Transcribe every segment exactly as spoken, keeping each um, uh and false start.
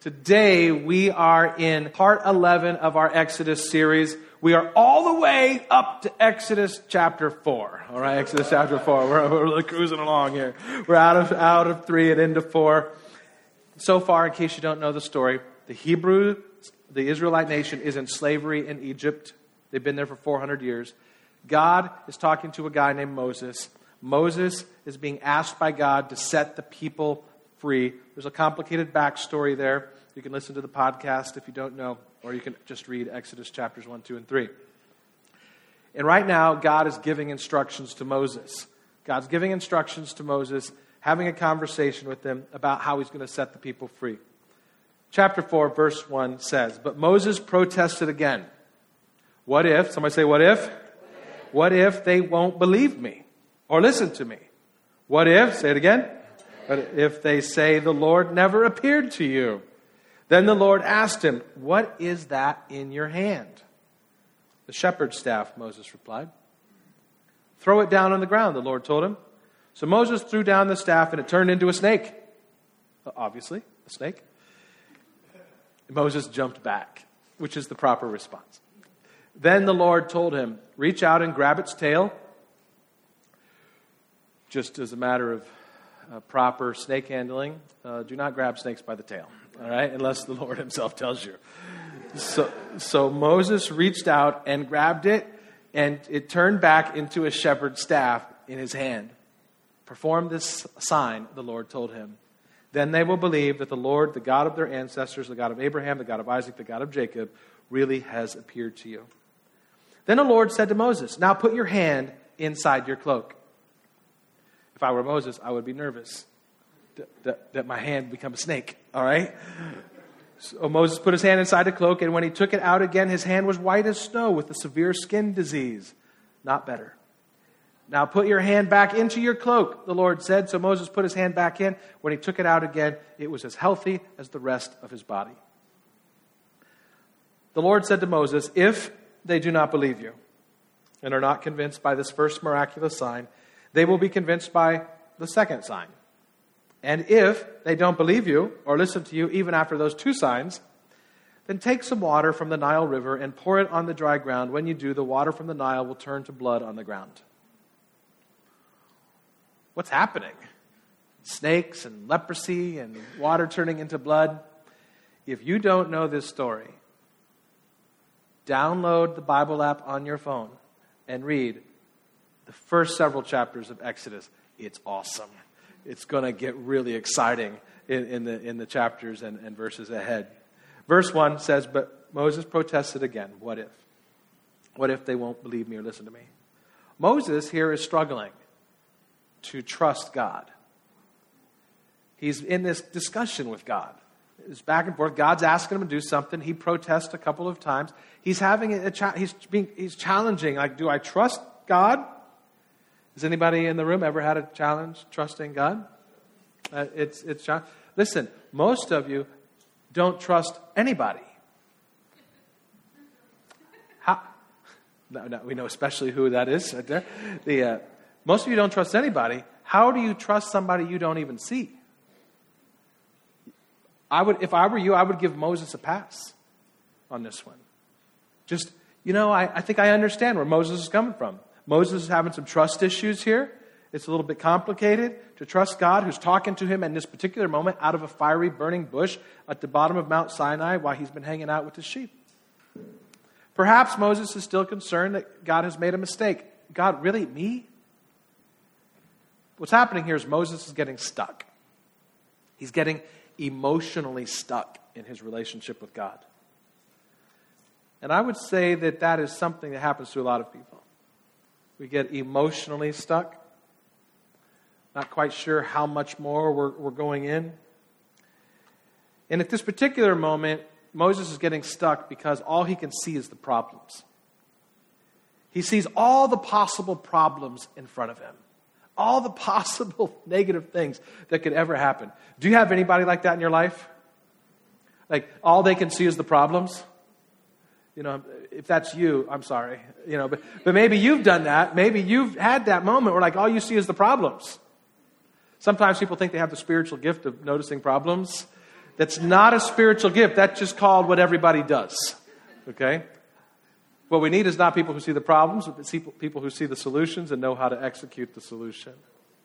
Today we are in part eleven of our Exodus series. We are all the way up to Exodus chapter four. All right, Exodus chapter four. We're, we're really cruising along here. We're out of out of three and into four. So far, in case you don't know the story, the Hebrew, the Israelite nation is in slavery in Egypt. They've been there for four hundred years. God is talking to a guy named Moses. Moses is being asked by God to set the people free. There's a complicated backstory there. You can listen to the podcast if you don't know, or you can just read Exodus chapters one, two, and three. And right now, God is giving instructions to Moses. God's giving instructions to Moses, having a conversation with him about how he's going to set the people free. Chapter four, verse one says, "But Moses protested again. What if," somebody say, what if? What if, what if they won't believe me or listen to me? What if, say it again, but if they say the Lord never appeared to you? Then the Lord asked him, "What is that in your hand?" "The shepherd's staff," Moses replied. "Throw it down on the ground," the Lord told him. So Moses threw down the staff and it turned into a snake. Obviously, a snake. Moses jumped back, which is the proper response. Then the Lord told him, "Reach out and grab its tail." Just as a matter of uh, proper snake handling, uh, do not grab snakes by the tail. All right, unless the Lord himself tells you. So, so Moses reached out and grabbed it, and it turned back into a shepherd's staff in his hand. "Perform this sign," the Lord told him. "Then they will believe that the Lord, the God of their ancestors, the God of Abraham, the God of Isaac, the God of Jacob, really has appeared to you." Then the Lord said to Moses, "Now put your hand inside your cloak." If I were Moses, I would be nervous that, that, that my hand become a snake, all right? So Moses put his hand inside the cloak, and when he took it out again, his hand was white as snow with a severe skin disease. Not better. "Now put your hand back into your cloak," the Lord said. So Moses put his hand back in. When he took it out again, it was as healthy as the rest of his body. The Lord said to Moses, "If they do not believe you and are not convinced by this first miraculous sign, they will be convinced by the second sign. And if they don't believe you or listen to you even after those two signs, then take some water from the Nile River and pour it on the dry ground. When you do, the water from the Nile will turn to blood on the ground." What's happening? Snakes and leprosy and water turning into blood. If you don't know this story, download the Bible app on your phone and read the first several chapters of Exodus. It's awesome. It's going to get really exciting in, in the in the chapters and, and verses ahead. Verse one says, "But Moses protested again. What if? What if they won't believe me or listen to me?" Moses here is struggling to trust God. He's in this discussion with God. It's back and forth. God's asking him to do something. He protests a couple of times. He's having a cha- he's being he's challenging. Like, do I trust God? Has anybody in the room ever had a challenge trusting God? Uh, it's it's listen. Most of you don't trust anybody. How? No, no, we know especially who that is right there. The uh, most of you don't trust anybody. How do you trust somebody you don't even see? I would, if I were you, I would give Moses a pass on this one. Just, you know, I, I think I understand where Moses is coming from. Moses is having some trust issues here. It's a little bit complicated to trust God who's talking to him in this particular moment out of a fiery burning bush at the bottom of Mount Sinai while he's been hanging out with his sheep. Perhaps Moses is still concerned that God has made a mistake. God, really? Me? What's happening here is Moses is getting stuck. He's getting emotionally stuck in his relationship with God. And I would say that that is something that happens to a lot of people. We get emotionally stuck. Not quite sure how much more we're, we're going in. And at this particular moment, Moses is getting stuck because all he can see is the problems. He sees all the possible problems in front of him. All the possible negative things that could ever happen. Do you have anybody like that in your life? Like, all they can see is the problems? You know, if that's you, I'm sorry. You know, but, but maybe you've done that. Maybe you've had that moment where like all you see is the problems. Sometimes people think they have the spiritual gift of noticing problems. That's not a spiritual gift. That's just called what everybody does. Okay? What we need is not people who see the problems, but people who see the solutions and know how to execute the solution.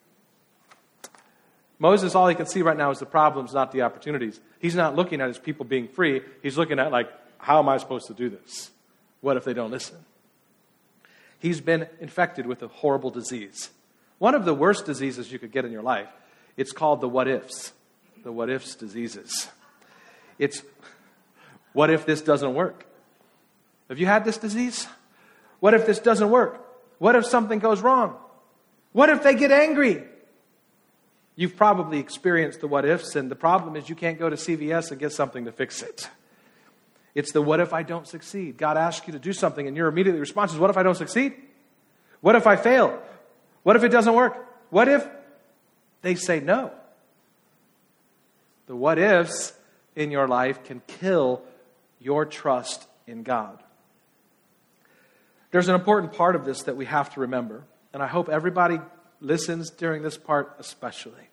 Moses, all he can see right now is the problems, not the opportunities. He's not looking at his people being free. He's looking at, like, how am I supposed to do this? What if they don't listen? He's been infected with a horrible disease. One of the worst diseases you could get in your life. It's called the what-ifs. The what-ifs diseases. It's, what if this doesn't work? Have you had this disease? What if this doesn't work? What if something goes wrong? What if they get angry? You've probably experienced the what-ifs, and the problem is you can't go to C V S and get something to fix it. It's the what if I don't succeed? God asks you to do something, and your immediate response is, what if I don't succeed? What if I fail? What if it doesn't work? What if they say no? The what ifs in your life can kill your trust in God. There's an important part of this that we have to remember, and I hope everybody listens during this part especially.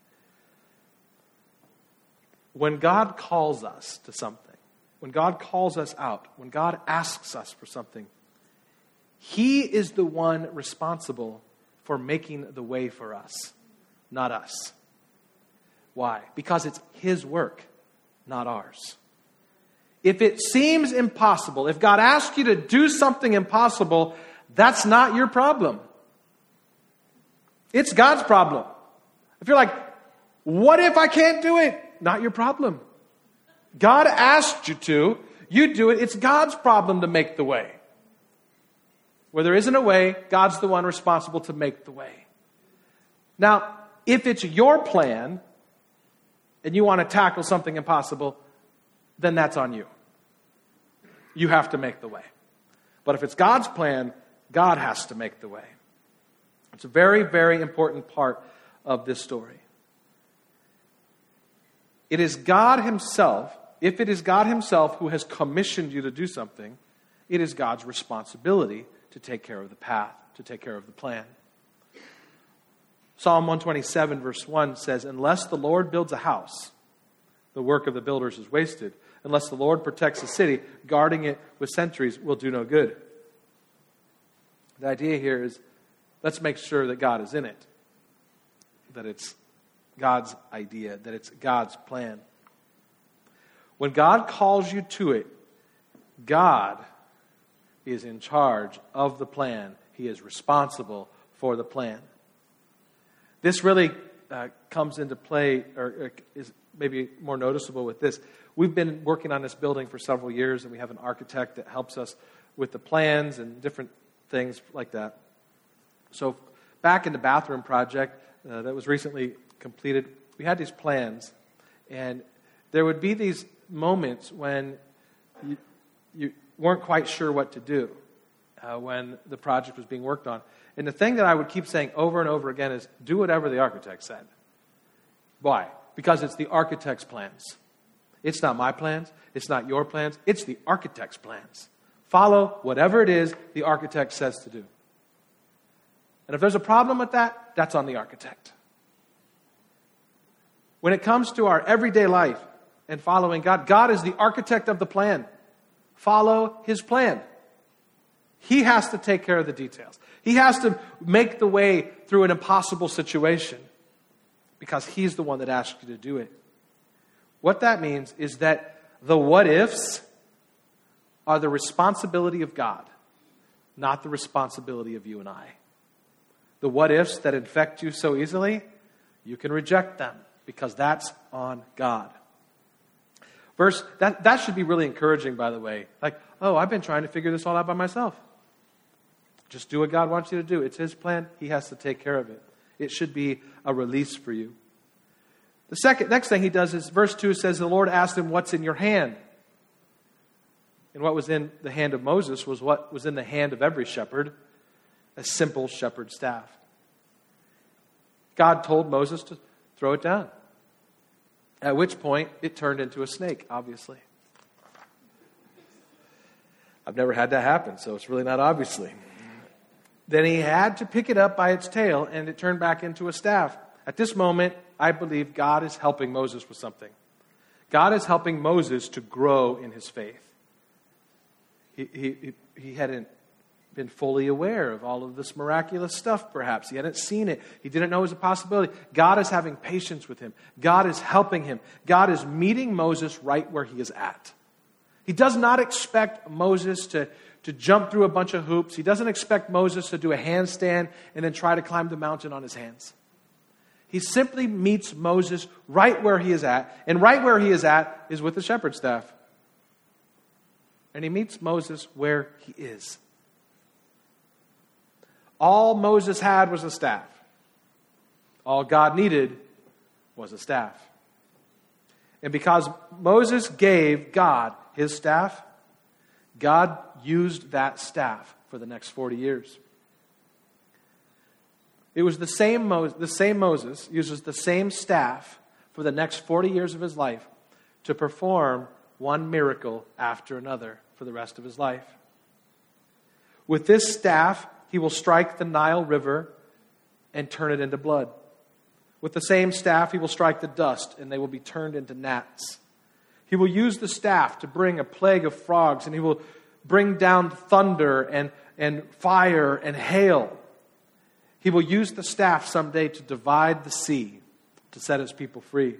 When God calls us to something, when God calls us out, when God asks us for something, He is the one responsible for making the way for us, not us. Why? Because it's His work, not ours. If it seems impossible, if God asks you to do something impossible, that's not your problem. It's God's problem. If you're like, what if I can't do it? Not your problem. God asked you to. You do it. It's God's problem to make the way. Where there isn't a way, God's the one responsible to make the way. Now, if it's your plan and you want to tackle something impossible, then that's on you. You have to make the way. But if it's God's plan, God has to make the way. It's a very, very important part of this story. It is God Himself, if it is God Himself who has commissioned you to do something, it is God's responsibility to take care of the path, to take care of the plan. Psalm one twenty-seven verse one says, unless the Lord builds a house, the work of the builders is wasted. Unless the Lord protects a city, guarding it with sentries will do no good. The idea here is, let's make sure that God is in it. That it's God's idea, that it's God's plan. When God calls you to it, God is in charge of the plan. He is responsible for the plan. This really uh, comes into play, or, or is maybe more noticeable with this. We've been working on this building for several years, and we have an architect that helps us with the plans and different things like that. So back in the bathroom project uh, that was recently completed, we had these plans, and there would be these moments when you, you weren't quite sure what to do uh, when the project was being worked on. And the thing that I would keep saying over and over again is, do whatever the architect said. Why? Because it's the architect's plans. It's not my plans. It's not your plans. It's the architect's plans. Follow whatever it is the architect says to do. And if there's a problem with that, that's on the architect. When it comes to our everyday life and following God, God is the architect of the plan. Follow His plan. He has to take care of the details. He has to make the way through an impossible situation because He's the one that asked you to do it. What that means is that the what-ifs are the responsibility of God, not the responsibility of you and I. The what-ifs that infect you so easily, you can reject them because that's on God. Verse, that, that should be really encouraging, by the way. Like, oh, I've been trying to figure this all out by myself. Just do what God wants you to do. It's His plan. He has to take care of it. It should be a release for you. The second, next thing He does is, verse two says, the Lord asked him, what's in your hand? And what was in the hand of Moses was what was in the hand of every shepherd, a simple shepherd's staff. God told Moses to throw it down. At which point, it turned into a snake, obviously. I've never had that happen, so it's really not obviously. Then he had to pick it up by its tail, and it turned back into a staff. At this moment, I believe God is helping Moses with something. God is helping Moses to grow in his faith. He, he, he hadn't been fully aware of all of this miraculous stuff, perhaps. He hadn't seen it. He didn't know it was a possibility. God is having patience with him. God is helping him. God is meeting Moses right where he is at. He does not expect Moses to, to jump through a bunch of hoops. He doesn't expect Moses to do a handstand and then try to climb the mountain on his hands. He simply meets Moses right where he is at. And right where he is at is with the shepherd's staff. And he meets Moses where he is. All Moses had was a staff. All God needed was a staff. And because Moses gave God his staff, God used that staff for the next forty years. It was the same, Mo- the same Moses uses the same staff for the next forty years of his life to perform one miracle after another for the rest of his life. With this staff, he will strike the Nile River and turn it into blood. With the same staff, he will strike the dust, and they will be turned into gnats. He will use the staff to bring a plague of frogs, and he will bring down thunder and, and fire and hail. He will use the staff someday to divide the sea, to set his people free.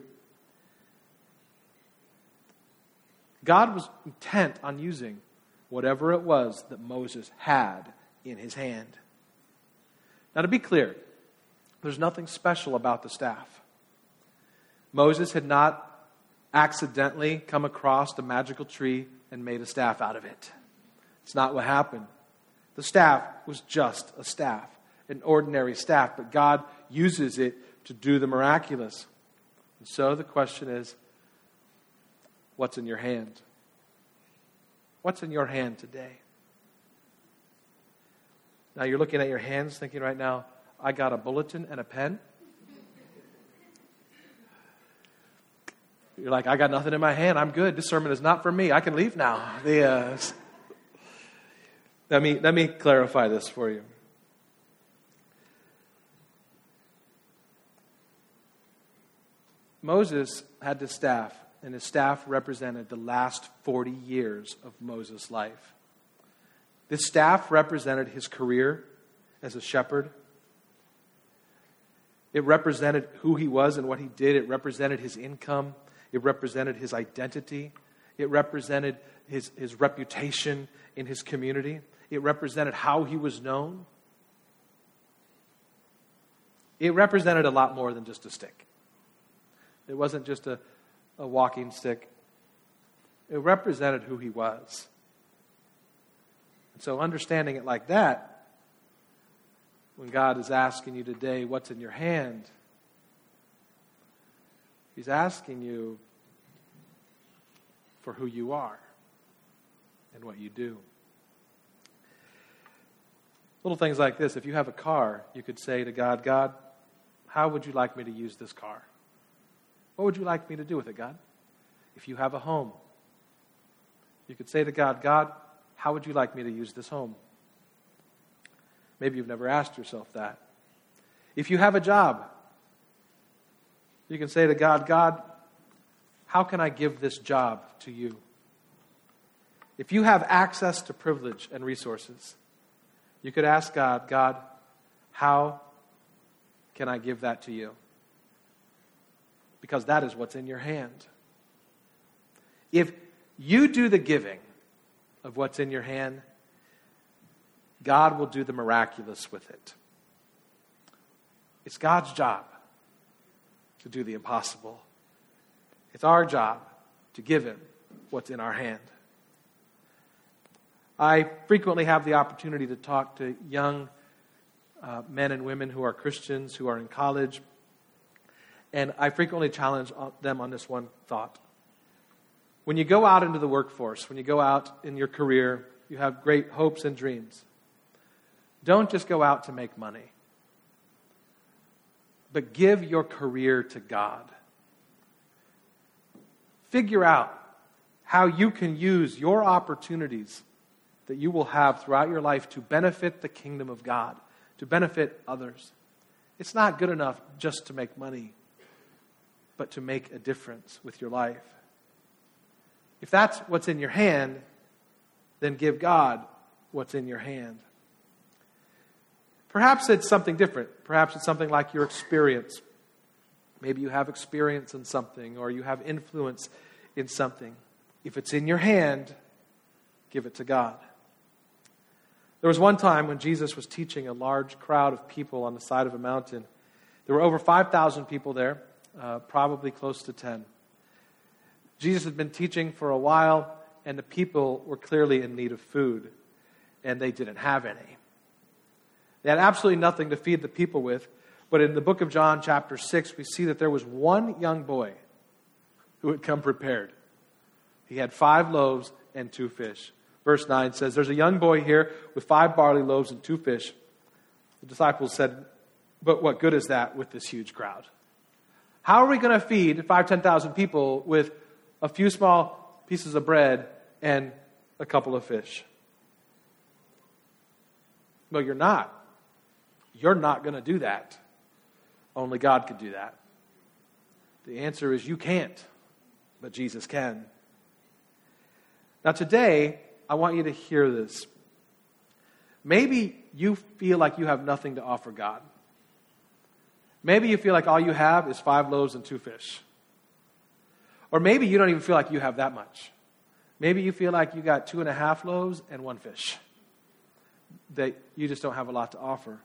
God was intent on using whatever it was that Moses had in his hand. Now, to be clear, there's nothing special about the staff. Moses had not accidentally come across a magical tree and made a staff out of it. It's not what happened. The staff was just a staff, an ordinary staff, but God uses it to do the miraculous. And so the question is, what's in your hand? What's in your hand today? Now you're looking at your hands thinking right now, I got a bulletin and a pen. You're like, I got nothing in my hand. I'm good. This sermon is not for me. I can leave now. The, uh, let me, let me clarify this for you. Moses had this staff, and his staff represented the last forty years of Moses' life. This staff represented his career as a shepherd. It represented who he was and what he did. It represented his income. It represented his identity. It represented his, his reputation in his community. It represented how he was known. It represented a lot more than just a stick. It wasn't just a, a walking stick. It represented who he was. So understanding it like that, when God is asking you today, what's in your hand? He's asking you for who you are and what you do. Little things like this. If you have a car, you could say to God, God, how would you like me to use this car? What would you like me to do with it, God? If you have a home, you could say to God, God, how would you like me to use this home? Maybe you've never asked yourself that. If you have a job, you can say to God, God, how can I give this job to you? If you have access to privilege and resources, you could ask God, God, how can I give that to you? Because that is what's in your hand. If you do the giving of what's in your hand, God will do the miraculous with it. It's God's job to do the impossible. It's our job to give Him what's in our hand. I frequently have the opportunity to talk to young uh, men and women who are Christians, who are in college, and I frequently challenge them on this one thought. When you go out into the workforce, when you go out in your career, you have great hopes and dreams. Don't just go out to make money, but give your career to God. Figure out how you can use your opportunities that you will have throughout your life to benefit the kingdom of God, to benefit others. It's not good enough just to make money, but to make a difference with your life. If that's what's in your hand, then give God what's in your hand. Perhaps it's something different. Perhaps it's something like your experience. Maybe you have experience in something, or you have influence in something. If it's in your hand, give it to God. There was one time when Jesus was teaching a large crowd of people on the side of a mountain. There were over five thousand people there, uh, probably close to ten. Jesus had been teaching for a while, and the people were clearly in need of food, and they didn't have any. They had absolutely nothing to feed the people with, but in the book of John, chapter six, we see that there was one young boy who had come prepared. He had five loaves and two fish. Verse nine says, there's a young boy here with five barley loaves and two fish. The disciples said, but what good is that with this huge crowd? How are we going to feed five, ten thousand people with a few small pieces of bread and a couple of fish? No, you're not. You're not going to do that. Only God could do that. The answer is you can't, but Jesus can. Now today, I want you to hear this. Maybe you feel like you have nothing to offer God. Maybe you feel like all you have is five loaves and two fish. Or maybe you don't even feel like you have that much. Maybe you feel like you got two and a half loaves and one fish. That you just don't have a lot to offer.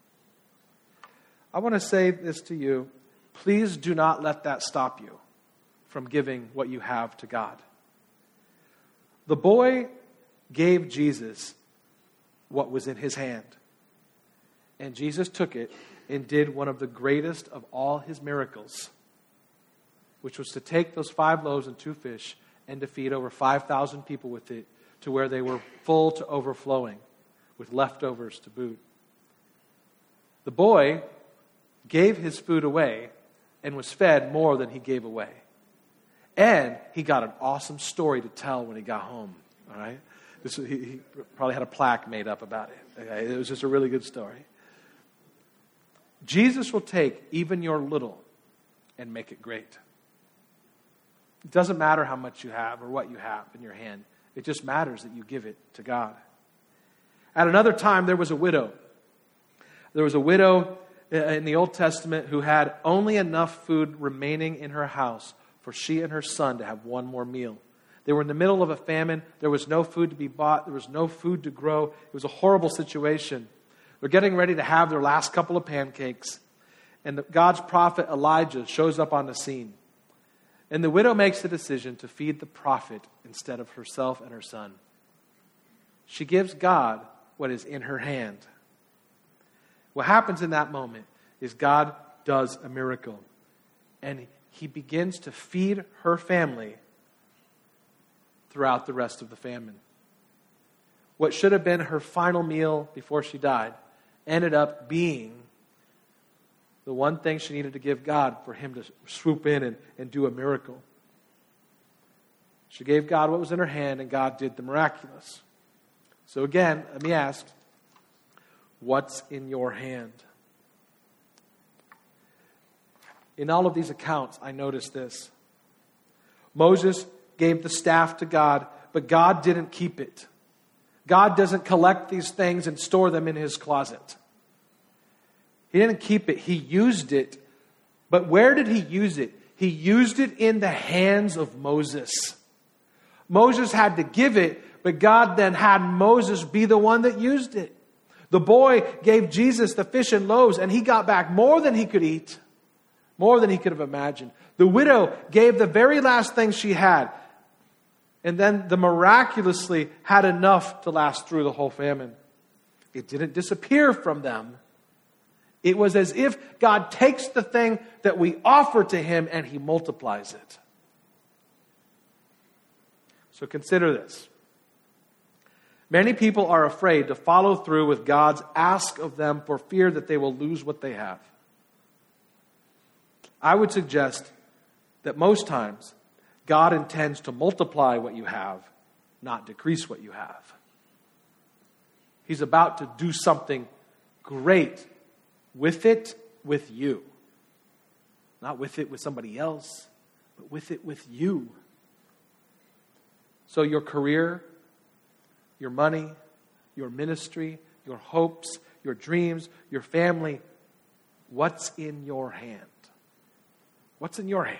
I want to say this to you. Please do not let that stop you from giving what you have to God. The boy gave Jesus what was in his hand. And Jesus took it and did one of the greatest of all his miracles, which was to take those five loaves and two fish and to feed over five thousand people with it to where they were full to overflowing with leftovers to boot. The boy gave his food away and was fed more than he gave away. And he got an awesome story to tell when he got home. All right? This, he, he probably had a plaque made up about it. Okay? It was just a really good story. Jesus will take even your little and make it great. It doesn't matter how much you have or what you have in your hand. It just matters that you give it to God. At another time, there was a widow. There was a widow in the Old Testament who had only enough food remaining in her house for she and her son to have one more meal. They were in the middle of a famine. There was no food to be bought. There was no food to grow. It was a horrible situation. They're getting ready to have their last couple of pancakes. And the, God's prophet Elijah shows up on the scene. And the widow makes the decision to feed the prophet instead of herself and her son. She gives God what is in her hand. What happens in that moment is God does a miracle. And he begins to feed her family throughout the rest of the famine. What should have been her final meal before she died ended up being the one thing she needed to give God for him to swoop in and, and do a miracle. She gave God what was in her hand, and God did the miraculous. So again, let me ask, what's in your hand? In all of these accounts, I noticed this. Moses gave the staff to God, but God didn't keep it. God doesn't collect these things and store them in his closet. He didn't keep it. He used it. But where did he use it? He used it in the hands of Moses. Moses had to give it, but God then had Moses be the one that used it. The boy gave Jesus the fish and loaves, and he got back more than he could eat. More than he could have imagined. The widow gave the very last thing she had. And then the miraculously had enough to last through the whole famine. It didn't disappear from them. It was as if God takes the thing that we offer to him and he multiplies it. So consider this. Many people are afraid to follow through with God's ask of them for fear that they will lose what they have. I would suggest that most times God intends to multiply what you have, not decrease what you have. He's about to do something great with it, with you. Not with it with somebody else, but with it with you. So your career, your money, your ministry, your hopes, your dreams, your family, what's in your hand? What's in your hand?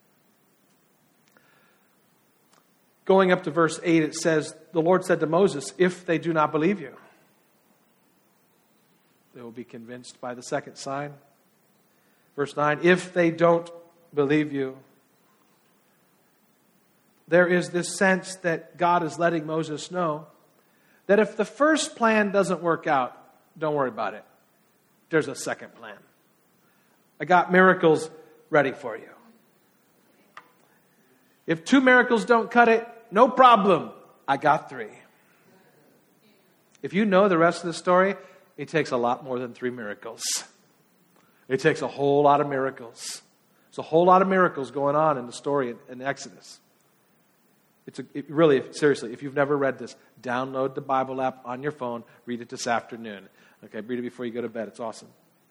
Going up to verse eight, it says, the Lord said to Moses, if they do not believe you, they will be convinced by the second sign. Verse nine, if they don't believe you, there is this sense that God is letting Moses know that if the first plan doesn't work out, don't worry about it. There's a second plan. I got miracles ready for you. If two miracles don't cut it, no problem. I got three. If you know the rest of the story, it takes a lot more than three miracles. It takes a whole lot of miracles. There's a whole lot of miracles going on in the story in, in Exodus. It's a, it really, seriously, if you've never read this, download the Bible app on your phone. Read it this afternoon. Okay, read it before you go to bed. It's awesome.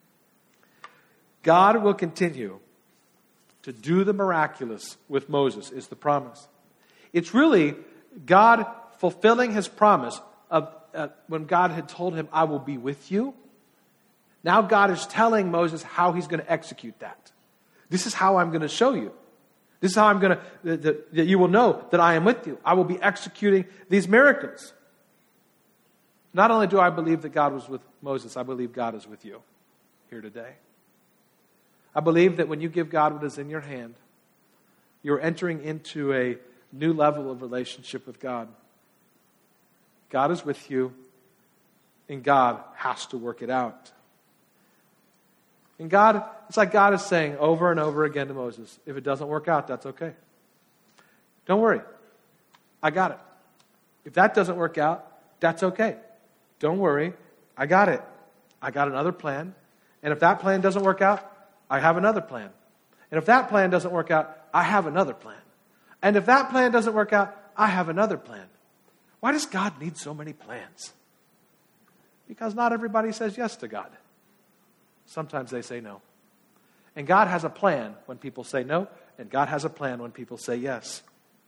God will continue to do the miraculous with Moses, is the promise. It's really God fulfilling his promise of uh, when God had told him, I will be with you. Now God is telling Moses how he's going to execute that. This is how I'm going to show you. This is how I'm going to, that, that you will know that I am with you. I will be executing these miracles. Not only do I believe that God was with Moses, I believe God is with you here today. I believe that when you give God what is in your hand, you're entering into a new level of relationship with God. God is with you, and God has to work it out. And God, it's like God is saying over and over again to Moses, if it doesn't work out, that's okay. Don't worry. I got it. If that doesn't work out, that's okay. Don't worry. I got it. I got another plan. And if that plan doesn't work out, I have another plan. And if that plan doesn't work out, I have another plan. And if that plan doesn't work out, I have another plan. Why does God need so many plans? Because not everybody says yes to God. Sometimes they say no. And God has a plan when people say no, and God has a plan when people say yes.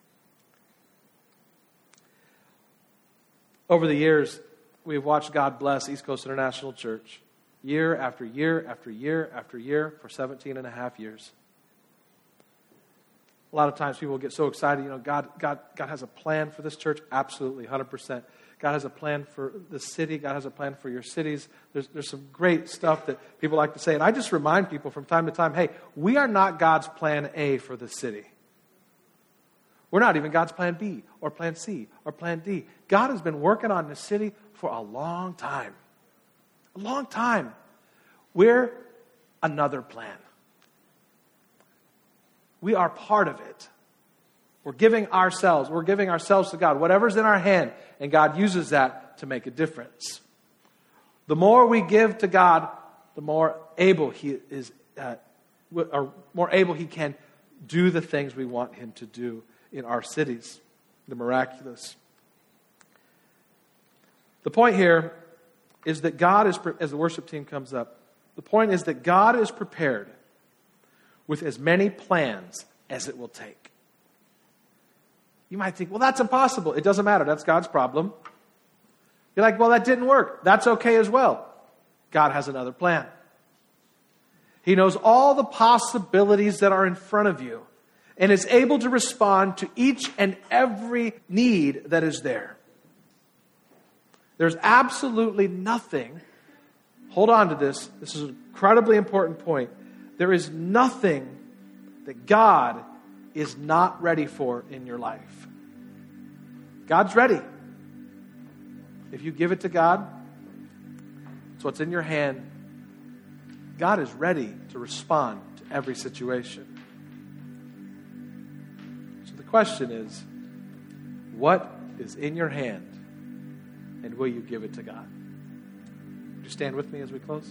Over the years, we've watched God bless East Coast International Church year after year after year after year for seventeen and a half years. A lot of times people get so excited, you know, God, God, God has a plan for this church. Absolutely, one hundred percent. God has a plan for the city. God has a plan for your cities. There's, there's some great stuff that people like to say. And I just remind people from time to time, hey, we are not God's plan A for the city. We're not even God's plan B or plan C or plan D. God has been working on the city for a long time. A long time. We're another plan. We are part of it. We're giving ourselves, we're giving ourselves to God. Whatever's in our hand, and God uses that to make a difference. The more we give to God, the more able He is, uh, or more able He can do the things we want Him to do in our cities, the miraculous. The point here is that God is, as the worship team comes up, the point is that God is prepared with as many plans as it will take. You might think, well, that's impossible. It doesn't matter. That's God's problem. You're like, well, that didn't work. That's okay as well. God has another plan. He knows all the possibilities that are in front of you and is able to respond to each and every need that is there. There's absolutely nothing, hold on to this, this is an incredibly important point. There is nothing that God is not ready for in your life. God's ready. If you give it to God, it's what's in your hand. God is ready to respond to every situation. So the question is, what is in your hand, and will you give it to God? Would you stand with me as we close?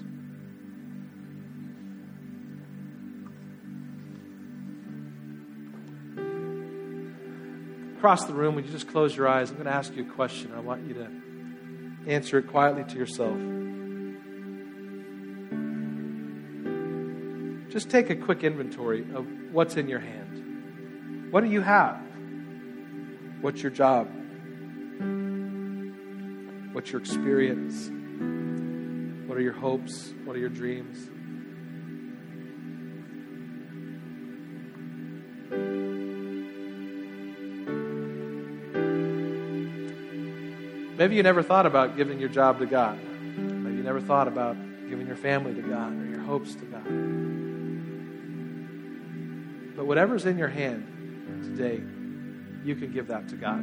Across the room, would you just close your eyes? I'm going to ask you a question. I want you to answer it quietly to yourself. Just take a quick inventory of what's in your hand. What do you have? What's your job? What's your experience? What are your hopes? What are your dreams? Maybe you never thought about giving your job to God. Maybe you never thought about giving your family to God or your hopes to God. But whatever's in your hand today, you can give that to God.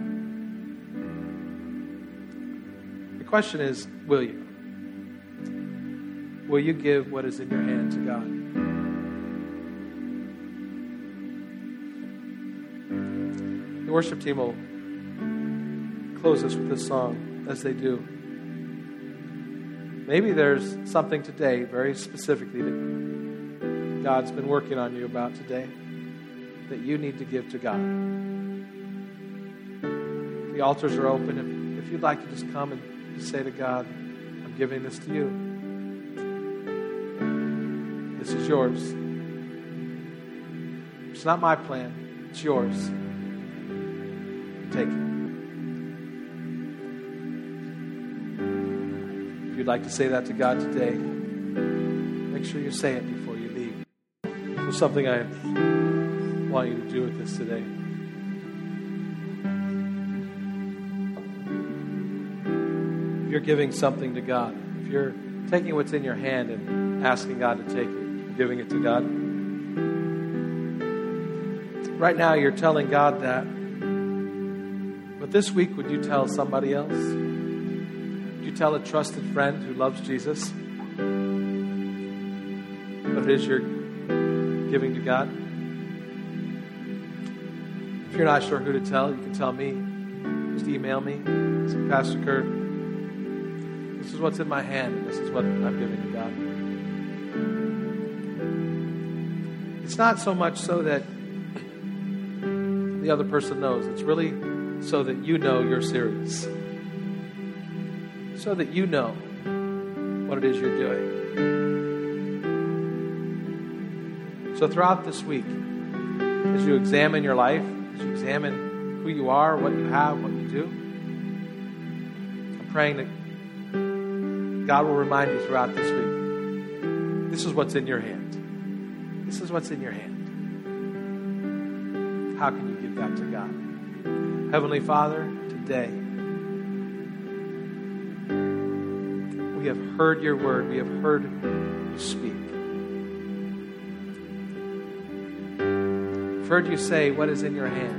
The question is, will you? Will you give what is in your hand to God? The worship team will close us with this song as they do. Maybe there's something today very specifically that God's been working on you about today that you need to give to God. The altars are open. If, if you'd like to just come and just say to God, I'm giving this to you. This is yours. It's not my plan. It's yours. Take it. If you'd like to say that to God today, make sure you say it before you leave. There's something I want you to do with this today. If you're giving something to God, if you're taking what's in your hand and asking God to take it, giving it to God, right now you're telling God that. But this week, would you tell somebody else? Would you tell a trusted friend who loves Jesus what it is you're giving to God? If you're not sure who to tell, you can tell me. Just email me. Say, Pastor Kurt, this is what's in my hand, and this is what I'm giving to God. It's not so much so that the other person knows. It's really so that you know you're serious. So that you know what it is you're doing. So throughout this week, as you examine your life, as you examine who you are, what you have, what you do, I'm praying that God will remind you throughout this week, this is what's in your hand. This is what's in your hand. How can you give that to God? Heavenly Father, today, we have heard your word. We have heard you speak. We've heard you say what is in your hand.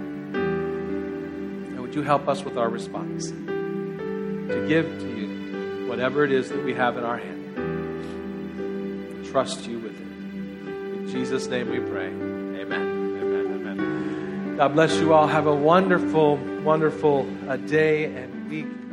And would you help us with our response? To give to you whatever it is that we have in our hand. Trust you with it. In Jesus' name we pray. Amen. Amen. Amen. God bless you all. Have a wonderful, wonderful uh, day and week.